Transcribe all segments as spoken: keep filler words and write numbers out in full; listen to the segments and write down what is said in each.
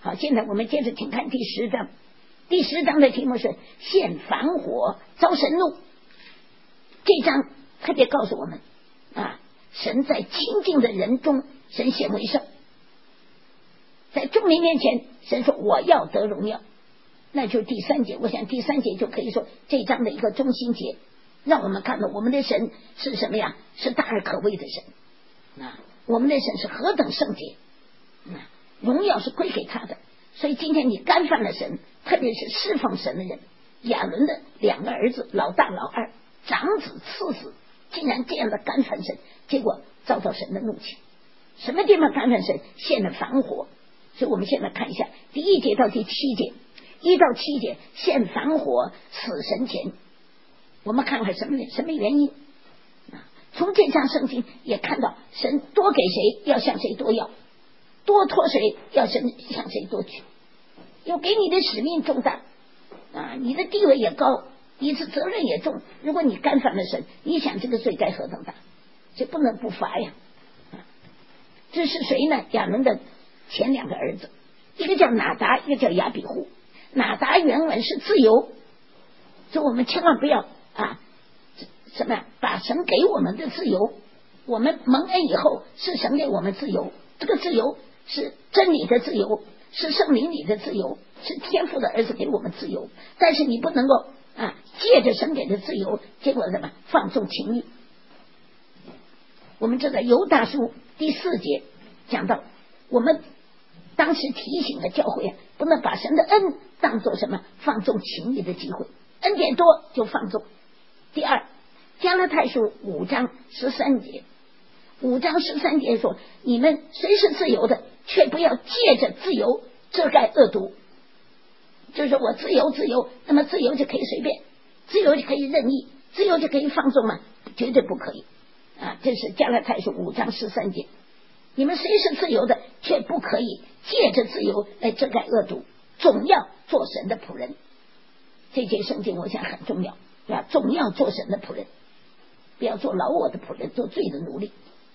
好，现在我们接着请看第十章。第十章的题目是现反火遭神怒。这章特别告诉我们啊，神在清净的人中，神显为圣。在众民面前，神说我要得荣耀，那就是第三节。我想第三节就可以说这章的一个中心节，让我们看到我们的神是什么呀？是大而可畏的神啊！我们的神是何等圣洁啊！荣耀是归给他的。所以今天你干犯了神，特别是侍奉神的人，亚伦的两个儿子老大老二，长子次子，竟然这样的干犯神，结果遭到神的怒气。什么地方干犯神？现了反火。所以我们现在看一下第一节到第七节，一到七节现反火死神前，我们看看什么什么原因啊？从这章圣经也看到神多给谁要向谁多要，多托谁要向向谁多取，有给你的使命重大啊，你的地位也高，你的责任也重。如果你干犯了神，你想这个罪该何等大，这不能不罚呀！啊，这是谁呢？亚伦的前两个儿子，一个叫拿达，一个叫亚比户。拿达原文是自由，所以我们千万不要啊，什么把神给我们的自由，我们蒙恩以后是神给我们自由，这个自由是真理的自由，是圣灵里的自由，是天父的儿子给我们自由。但是你不能够啊，借着神给的自由，结果什么放纵情欲。我们这个犹大书第四节讲到，我们当时提醒的教会啊，不能把神的恩当作什么放纵情欲的机会，恩典多就放纵。第二，加拉太书五章十三节，五章十三节说，你们虽是自由的，却不要借着自由遮盖恶毒。就是说我自由自由，那么自由就可以随便，自由就可以任意，自由就可以放纵吗？绝对不可以啊！这是加拉太书五章十三节。你们虽是自由的，却不可以借着自由来遮盖恶毒，总要做神的仆人。这节圣经我想很重要啊，总要做神的仆人，不要做老我的仆人，做罪的奴隶。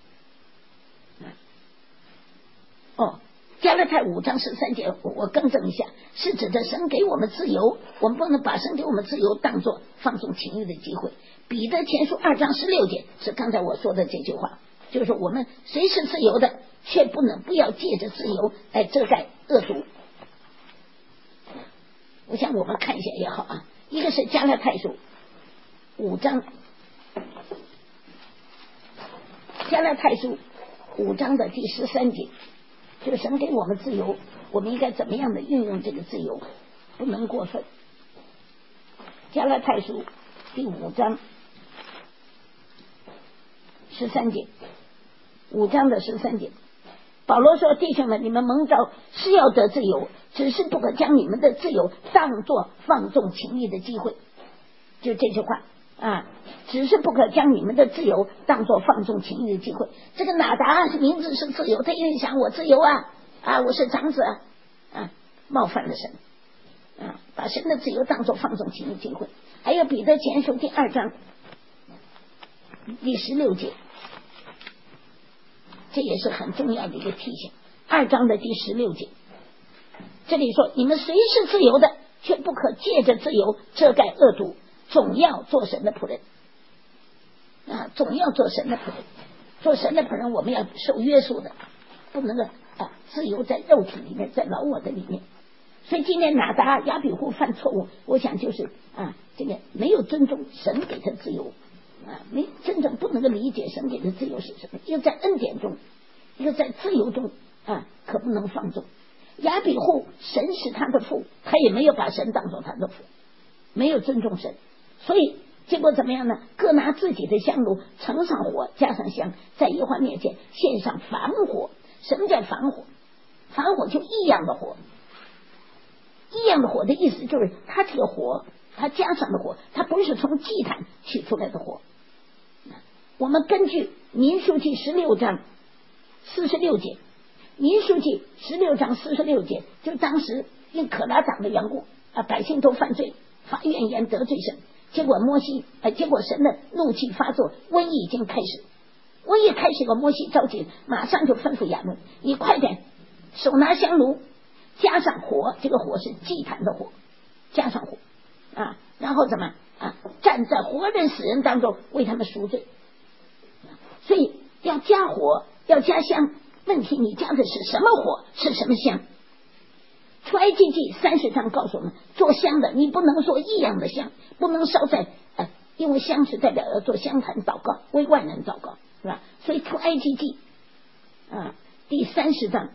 哦，加拉太五章十三节，我更正一下，是指的神给我们自由，我们不能把神给我们自由当作放纵情欲的机会。彼得前书二章十六节是刚才我说的这句话，就是我们虽是自由的，却不能不要借着自由来遮盖恶毒。我想我们看一下也好啊，一个是加拉太书五章，加拉太书五章的第十三节，这个神给我们自由，我们应该怎么样的运用这个自由，不能过分。加拉太书第五章十三节，五章的十三节，保罗说，弟兄们，你们蒙召是要得自由，只是不可将你们的自由当作放纵情欲的机会。就这句话啊，只是不可将你们的自由当作放纵情欲的机会。这个哪达是名字是自由，他一定想我自由啊啊，我是长子啊啊，冒犯了神啊，把神的自由当作放纵情欲机会。还有彼得前书第二章第十六节，这也是很重要的一个提醒。二章的第十六节，这里说，你们虽是自由的，却不可借着自由遮盖恶毒，总要做神的仆人啊，总要做神的仆人。做神的仆人，我们要受约束的，不能够啊自由在肉体里面，在老我的里面。所以今天哪达亚比户犯错误，我想就是啊，这个没有尊重神给他自由啊，没真正不能够理解神给的自由是什么。一个在恩典中，一个在自由中啊，可不能放纵。亚比户神是他的父，他也没有把神当作他的父，没有尊重神，所以结果怎么样呢？各拿自己的香炉，盛上火，加上香，在耶和华面前献上反火。什么叫反火？反火就异样的火。异样的火的意思就是它这个火，它加上的火，它不是从祭坛取出来的火。我们根据民数记十六章四十六节，民数记十六章四十六节，就当时因可拉党的缘故啊，百姓都犯罪，发怨言得罪神，结果摩西呃，结果神的怒气发作，瘟疫已经开始，瘟疫开始了，摩西着急，马上就吩咐亚伦，你快点手拿香炉， 加上火，这个火是祭坛的火，加上火啊，然后怎么啊？站在活人死人当中为他们赎罪，所以要加火，要加香。问题你加的是什么火？是什么香？出埃及记三十章告诉我们，做香的你不能做异样的香，不能烧在呃，因为香是代表要做香坛祷告，为万人祷告，是吧？所以出埃及记啊第三十章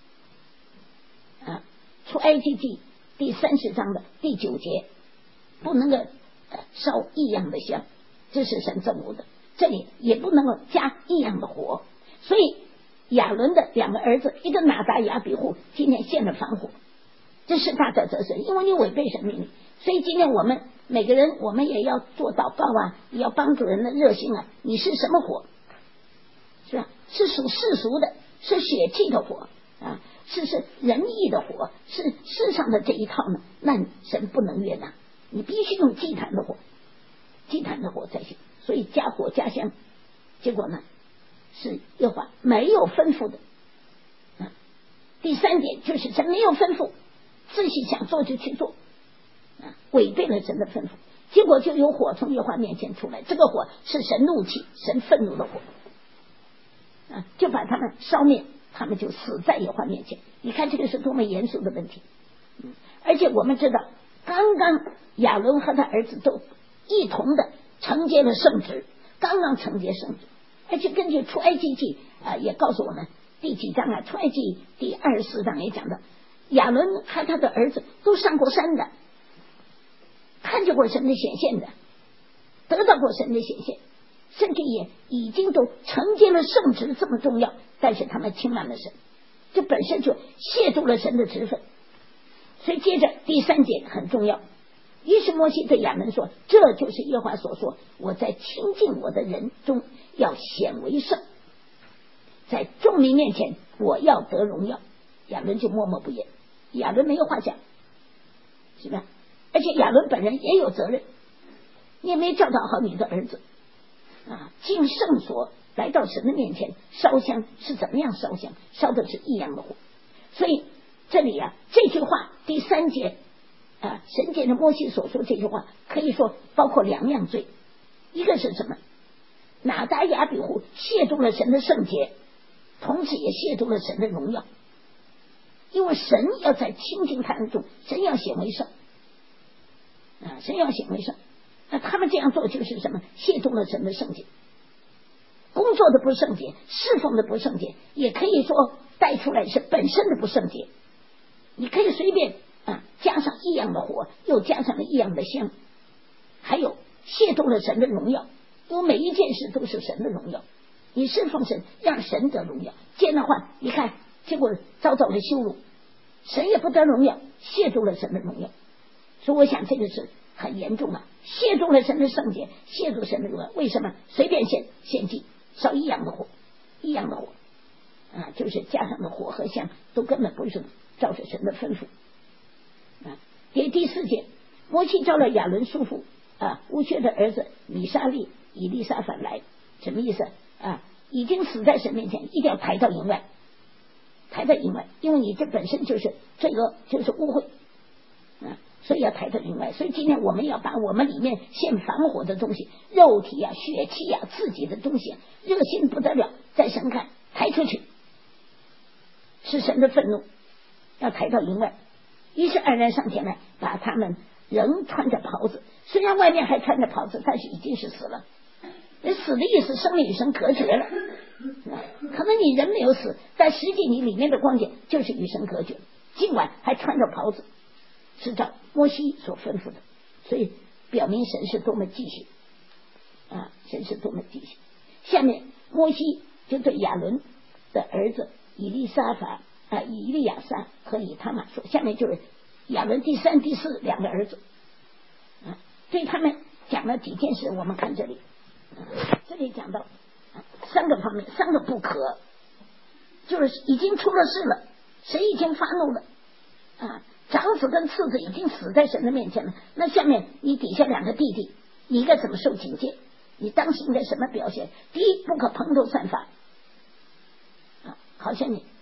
啊出埃及记第三十章的第九节，不能够呃烧异样的香，这是神憎恶的。这里也不能够加异样的火，所以亚伦的两个儿子，一个拿达亚比户，今天献了防火，这是大的责任，因为你违背神命令。所以今天我们每个人，我们也要做祷告啊，也要帮助人的热心啊。你是什么火？是吧？是属世俗的，是血气的火啊，是是仁义的火，是世上的这一套呢？那神不能悦纳，你必须用祭坛的火，祭坛的火才行。所以加火加香，结果呢？是耶和华没有吩咐的、啊、第三点就是神没有吩咐，自己想做就去做、啊、违背了神的吩咐，结果就有火从耶和华面前出来，这个火是神怒气神愤怒的火、啊、就把他们烧灭，他们就死在耶和华面前。你看这个是多么严肃的问题、嗯、而且我们知道刚刚亚伦和他儿子都一同的承接了圣职，刚刚承接圣职，而且根据出埃及记啊、呃，也告诉我们第几章啊？出埃及第二十四章也讲到，亚伦和他的儿子都上过山的，看见过神的显现的，得到过神的显现，甚至也已经都承接了圣职，这么重要，但是他们轻慢了神，这本身就亵渎了神的职分。所以接着第三节很重要，于是摩西对亚伦说，这就是耶和华所说，我在亲近我的人中要显为圣，在众民面前我要得荣耀。亚伦就默默不言，亚伦没有话讲，是吧？而且亚伦本人也有责任，你也没教导好你的儿子啊，进圣所来到神的面前烧香是怎么样烧香？烧的是异样的火。所以这里啊，这句话第三节啊，神界的摩西所说这句话，可以说包括两样罪，一个是什么？拿达亚比户亵渎了神的圣洁，同时也亵渎了神的荣耀。因为神要在清净坛中，神要显为圣啊，神要显为圣。那他们这样做就是什么？亵渎了神的圣洁，工作的不圣洁，侍奉的不圣洁，也可以说带出来是本身的不圣洁。你可以随便啊，加上异样的火，又加上了异样的香，还有亵渎了神的荣耀。因为每一件事都是神的荣耀，你侍奉神，让神得荣耀。这样的话，你看，结果遭到了羞辱，神也不得荣耀，亵渎了神的荣耀。所以我想这个是很严重啊，亵渎了神的圣洁，亵渎神的荣耀。为什么？随便献献祭，烧一样的火，一样的火啊，就是加上的火和香都根本不是照着神的吩咐啊。第第四节，摩西召了亚伦叔父啊乌薛的儿子米沙利、以利沙反来，什么意思啊？已经死在神面前，一定要抬到营外，抬到营外，因为你这本身就是罪恶，就是污秽啊，所以要抬到营外。所以今天我们要把我们里面现防火的东西，肉体啊、血气啊、自己的东西、啊，热心不得了，在神看抬出去，是神的愤怒，要抬到营外。于是二人上前来，把他们仍穿着袍子，虽然外面还穿着袍子，但是已经是死了。那死的意思，生命与神隔绝了。可能你人没有死，但实际你里面的光景就是与神隔绝，尽管还穿着袍子，是照摩西所吩咐的。所以表明神是多么继续啊，神是多么继续。下面摩西就对亚伦的儿子以利沙法啊、以利亚撒和以他玛说，下面就是亚伦第三、第四两个儿子啊，对他们讲了几件事。我们看这里。这里讲到三个方面，三个不可，就是已经出了事了，谁已经发怒了啊？长子跟次子已经死在神的面前了。那下面你底下两个弟弟，你应该怎么受警戒？你当时应该什么表现？第一，不可蓬头散发啊，好像你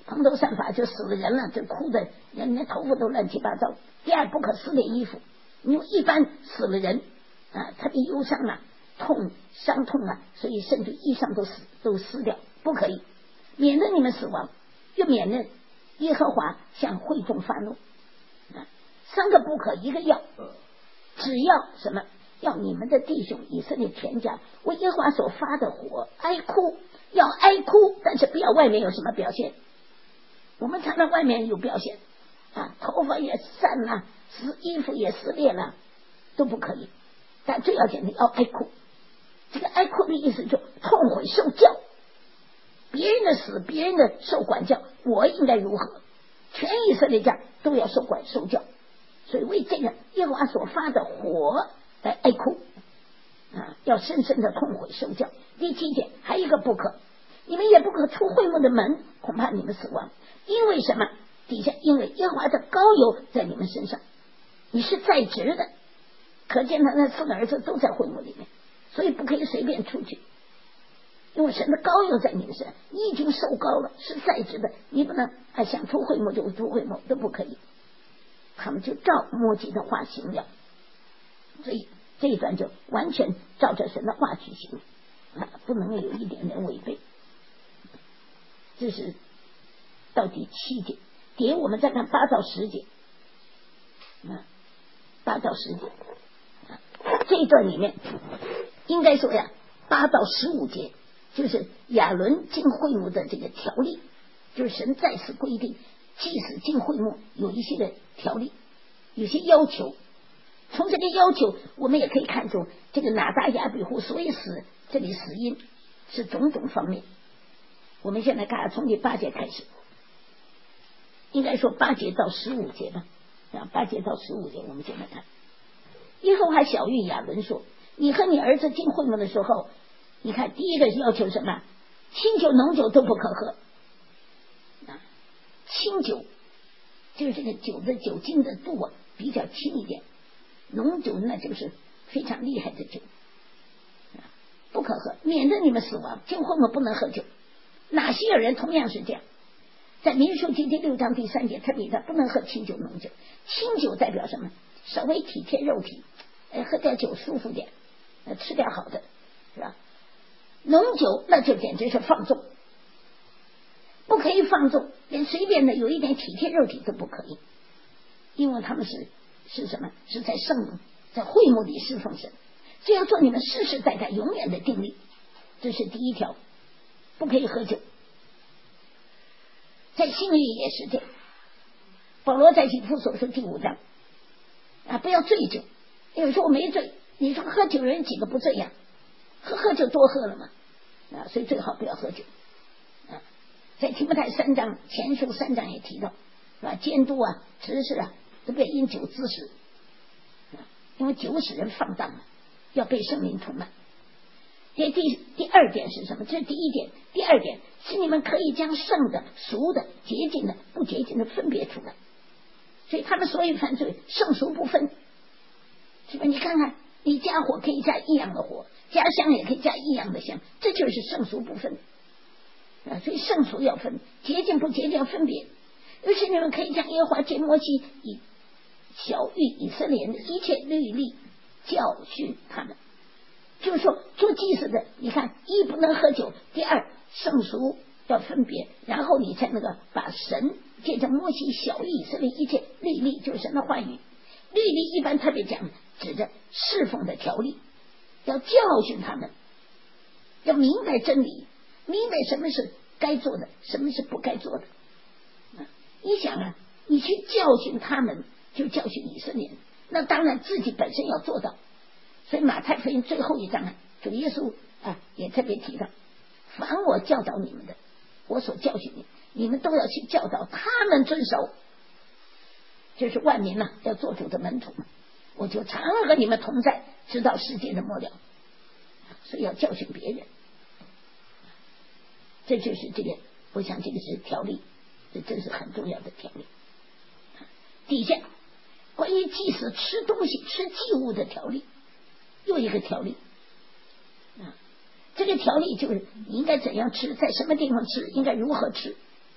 蓬头散发就死了人了，就哭的人家头发都乱七八糟。第二，不可撕裂衣服，因为一般死了人啊，特别忧伤啊，痛伤痛啊，所以甚至衣裳都撕都撕掉，不可以，免得你们死亡，又免得耶和华向会众发怒啊。三个不可，一个要，只要什么？要你们的弟兄以色列全家为耶和华所发的火哀哭，要哀哭，但是不要外面有什么表现。我们常常外面有表现啊，头发也散了，撕衣服也撕裂了，都不可以。但最要紧的要哀哭，这个哀哭的意思就痛悔受教，别人的死，别人的受管教，我应该如何？全以色列家都要受管受教，所以为这个耶和华所发的火来哀哭啊，要深深的痛悔受教。第七点，还有一个不可，你们也不可出会幕的门，恐怕你们死亡。因为什么？底下因为耶和华的膏油在你们身上，你是在职的，可见他那四个儿子都在会幕里面，所以不可以随便出去。因为神的膏油在你们身上，你已经受膏了，是在职的，你不能啊想出会幕就出会幕，都不可以。他们就照摩西的话行了，所以这一段就完全照着神的话去行啊，不能有一点点违背。这是到第七节，底我们再看八到十节啊，八到十节啊，这一段里面应该说呀，八到十五节就是亚伦进会幕的这个条例，就是神再次规定祭司进会幕有一些的条例，有些要求。从这个要求我们也可以看出这个拿大亚比户所以死，这里死因是种种方面。我们现在看从第八节开始，应该说八节到十五节吧，啊，八节到十五节我们现在看。耶和华晓谕亚伦说，你和你儿子进会幕的时候，你看第一个要求什么？清酒浓酒都不可喝啊，清酒就是这个酒的酒精的度啊比较轻一点，浓酒那就是非常厉害的酒啊，不可喝，免得你们死亡。进会幕不能喝酒。哪些人同样是这样，在民数记第六章第三节特别的不能喝清酒浓酒。清酒代表什么？稍微体贴肉体，哎，喝点酒舒服点，呃，吃点好的，是吧？浓酒那就简直是放纵，不可以放纵，连随便的有一点体贴肉体都不可以，因为他们是是什么？是在圣在会幕里侍奉神，这要做你们世世代代永远的定力。这是第一条，不可以喝酒。在新约也是这样，保罗在以弗所书第五章啊，不要醉酒。有时候我没醉，你说喝酒人几个不这样？喝喝就多喝了嘛啊，所以最好不要喝酒啊。在提摩太三章前书三章也提到，是吧？监督啊、执事啊，都别因酒滋事啊，因为酒使人放荡了，要被圣灵充满。这第第二点是什么？这是第一点。第二点是你们可以将圣的、俗的、洁净的、不洁净的分别出来。所以他们所有犯罪圣俗不分，是吧？你看看，你加火可以加一样的火，加香也可以加一样的香，这就是圣俗不分啊。所以圣俗要分，洁净不洁净要分别。于是你们可以将耶和华借摩西以晓谕以色列人的一切律例教训他们。就是说做祭司的，你看一不能喝酒，第二圣俗要分别，然后你才那个把神借着摩西晓谕以色列一切律例，就是神的话语。律例一般特别讲指着侍奉的条例，要教训他们，要明白真理，明白什么是该做的，什么是不该做的啊。你想啊，你去教训他们，就教训以色列人，那当然自己本身要做到。所以马太福音最后一章啊，主耶稣啊也特别提到，凡我教导你们的，我所教训你，你们都要去教导他们遵守。这是万民啊要做主的门徒，我就常和你们同在，直到世界的末了。所以要教训别人，这就是这个，我想这个是条例，这真是很重要的条例。底下关于祭司吃东西、吃祭物的条例。又一个条例啊，这个条例就是你应该怎样吃，在什么地方吃，应该如何吃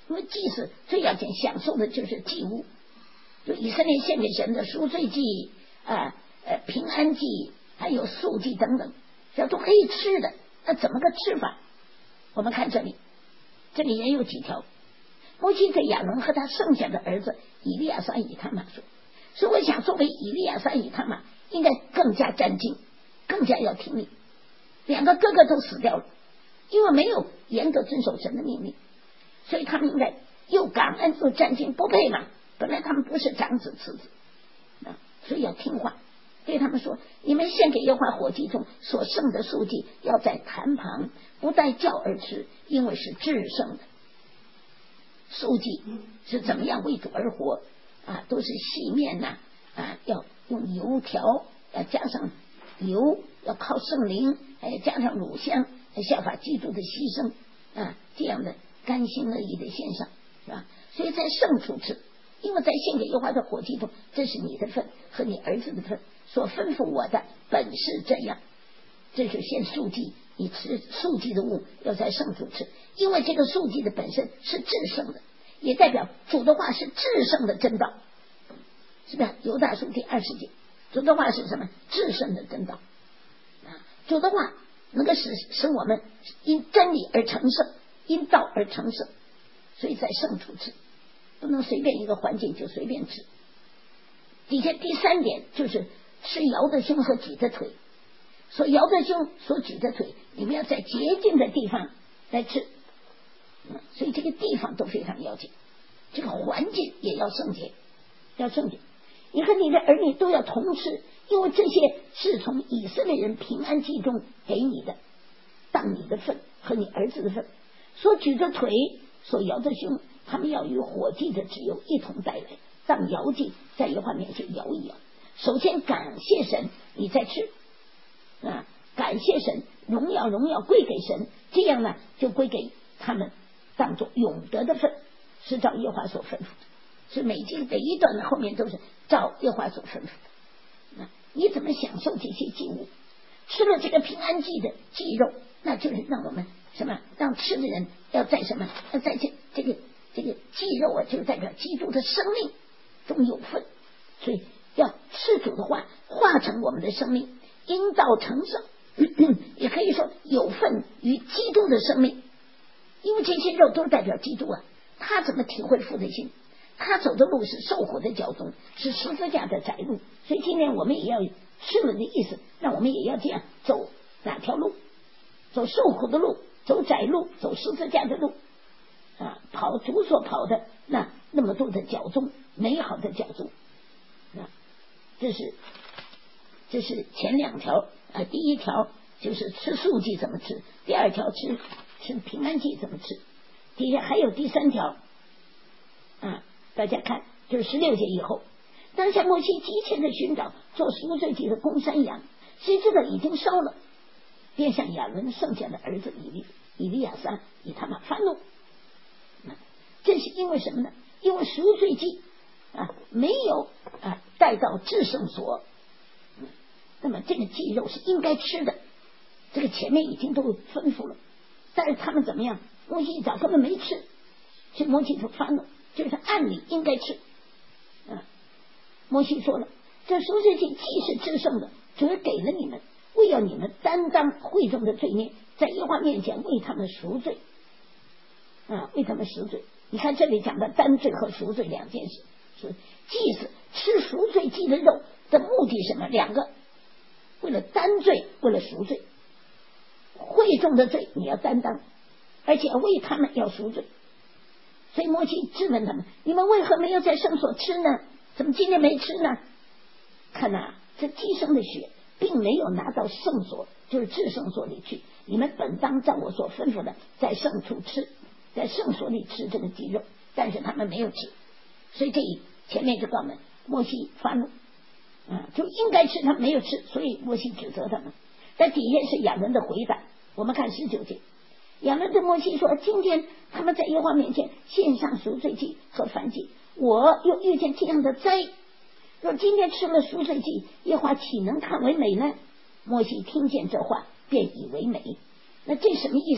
因为祭司最要紧享受的就是祭物，就以色列献给神的赎罪祭啊、呃平安祭，还有素祭等等，这都可以吃的。那怎么个吃法？我们看这里，这里也有几条。摩西对亚伦和他剩下的儿子以利亚撒、以他玛说：“说我想作为以利亚撒、以他玛，应该更加战兢，更加要听命。两个哥哥都死掉了，因为没有严格遵守神的命令，所以他们应该又感恩又战兢，不配嘛。本来他们不是长子次子啊，所以要听话。对他们说：你们献给耶和华火祭中所剩的素祭，要在坛旁，不带酵而吃，因为是至圣的。素祭是怎么样为主而活啊？都是细面呐 啊, 啊，要用油条，要加上油，要靠圣灵，还加上乳香，效法基督的牺牲啊，这样的甘心乐意的献上，是吧？所以在圣处吃，因为在献给耶和华的火祭中，这是你的份和你儿子的份，所吩咐我的本是这样。这是献素祭，你吃素祭的物要在圣处吃，因为这个素祭的本身是至圣的，也代表主的话是至圣的真道，是吧？犹大书第二十节，主的话是什么？至圣的真道啊！主的话能够使使我们因真理而成圣，因道而成圣，所以在圣处吃，不能随便一个环境就随便吃。底下第三点就是吃摇的胸和举的腿，所摇的胸，所举的腿，你们要在洁净的地方来吃，嗯，所以这个地方都非常要紧，这个环境也要圣洁，要圣洁。你和你的儿女都要同吃，因为这些是从以色列人平安祭中给你的，当你的份和你儿子的份。所举的腿，所摇的胸，他们要与火祭的脂油一同带来，当摇祭，在耶和华面前摇一摇。首先感谢神，你再吃啊！感谢神，荣耀荣耀归给神，这样呢就归给他们当作永得的份，是照耶和华所吩咐的。是每经每一段的后面都是照耶和华所吩咐的。啊，你怎么享受这些祭物？吃了这个平安祭的祭肉，那就是让我们什么？让吃的人要在什么？要在这这个这个祭肉啊，就是代表基督的生命中有份，所以要吃主的话，化成我们的生命。因道成圣，也可以说有份于基督的生命，因为这些肉都代表基督啊。他怎么体会父的心？他走的路是受苦的脚踪，是十字架的窄路。所以今天我们也要吃了的意思，那我们也要这样走哪条路？走受苦的路，走窄路，走十字架的路啊！跑主所跑的那那么多的脚踪，美好的脚踪啊！这是。这是前两条啊，第一条就是吃素祭怎么吃，第二条吃吃平安祭怎么吃，底下还有第三条啊，大家看，就是十六节以后，当下摩西急切的寻找做赎罪祭的公山羊，谁知道已经烧了，便向亚伦剩下的儿子以利以利亚撒以他们发怒。这是因为什么呢？因为赎罪祭啊没有啊带到至圣所。那么这个祭肉是应该吃的，这个前面已经都吩咐了，但是他们怎么样？摩西一早根本没吃，所以摩西就发怒，就是按理应该吃。啊，摩西说了，这赎罪祭既是至圣的，主给了你们，为要你们担当会众的罪孽，在耶和华面前为他们赎罪。啊，为他们赎罪。你看这里讲的担罪和赎罪两件事，是祭司吃赎罪祭的肉的目的什么？两个。为了担罪，为了赎罪，会众的罪你要担当，而且为他们要赎罪。所以摩西质问他们：你们为何没有在圣所吃呢？怎么今天没吃呢？看呐、啊，这祭牲的血并没有拿到圣所，就是至圣所里去。你们本当照我所吩咐的，在圣处吃，在圣所里吃这个鸡肉，但是他们没有吃。所以这一前面就告诉我们，摩西发怒。啊，就应该吃，他没有吃，所以摩西指责他们。在底下是亚伦的回答，我们看十九节，亚伦对摩西说：今天他们在耶和华面前献上赎罪祭和燔祭，我又遇见这样的灾，若今天吃了赎罪祭，耶和华岂能看为美呢？摩西听见这话，便以为美。那这什么意思呢？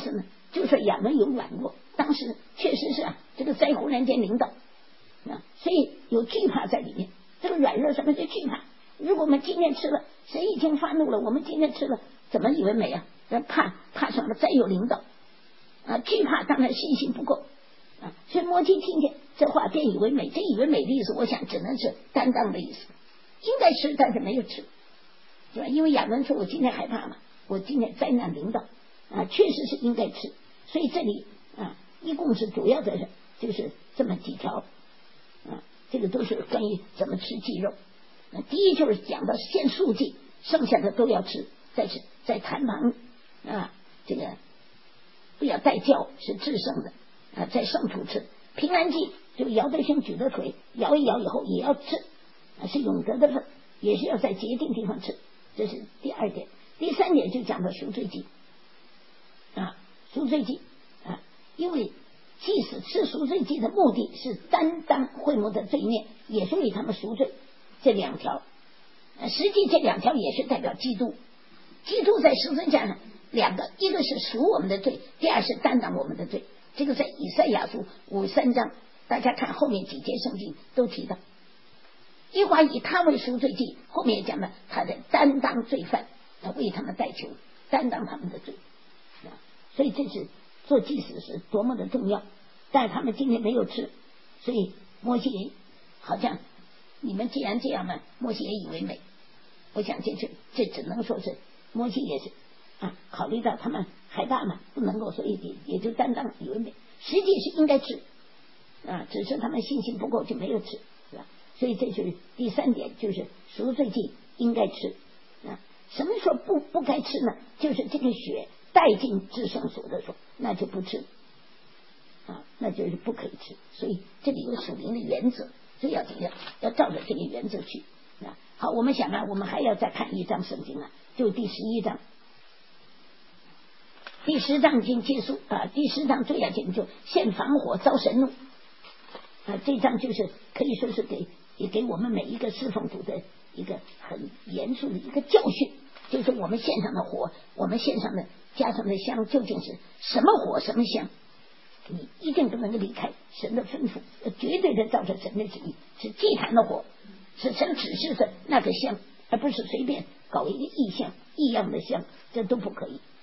就说亚伦有软弱，当时确实是啊，这个灾忽然间临到啊，所以有惧怕在里面。这个软弱什么叫惧怕？如果我们今天吃了，神已经发怒了，我们今天吃了，怎么以为美啊？怕怕什么？灾有临到啊，惧怕当然信心不够啊。所以摩西听见这话，便以为美。这以为美的意思，我想只能是担当的意思，应该吃，但是没有吃，是吧？因为亚伦说：“我今天害怕嘛，我今天灾难临到啊，确实是应该吃。”所以这里啊，一共是主要的就是这么几条啊，这个都是关于怎么吃鸡肉。那第一就是讲到献素祭，剩下的都要吃，再吃在坛旁啊，这个不要带酵，是制胜的啊，在圣土吃。平安祭就摇对兄举着腿摇一摇以后也要吃啊，是永得的份，也是要在节定地方吃，这是第二点。第三点就讲到赎罪祭啊，赎罪祭啊，因为祭司吃赎罪祭的目的是担当会幕的罪孽，也是为他们赎罪。这两条，实际这两条也是代表基督。基督在十字架上，两个，一个是赎我们的罪，第二是担当我们的罪。这个在以赛亚书五十三章，大家看后面几节圣经都提到。耶和华以他为赎罪祭，后面也讲了他的担当罪犯，他为他们代求，担当他们的罪。所以这是做祭司是多么的重要。但他们今天没有吃，所以摩西好像。你们既然这样呢，摩西也以为美。我想这这这只能说是摩西也是啊，考虑到他们害怕嘛，不能够，所以也也就担当以为美。实际是应该吃啊，只是他们信心不够就没有吃，是吧？所以这是第三点，就是赎罪祭应该吃啊。什么时候不不该吃呢？就是这个血带进至圣所的时候，那就不吃啊，那就是不可以吃。所以这里有属灵的原则。最要紧要要照着这个原则去啊！好，我们想啊，我们还要再看一章圣经啊，就第十一章，第十章已经结束啊。第十章最要紧就献防火遭神怒啊，这章就是可以说是给也给我们每一个侍奉主的一个很严肃的一个教训，就是我们献上的火，我们献上的加上的香究竟是什么火什么香？你一定不能够离开神的吩咐，绝对的照着神的旨意，是祭坛的火，是神指示的那个香，而不是随便搞一个异象异样的香，这都不可以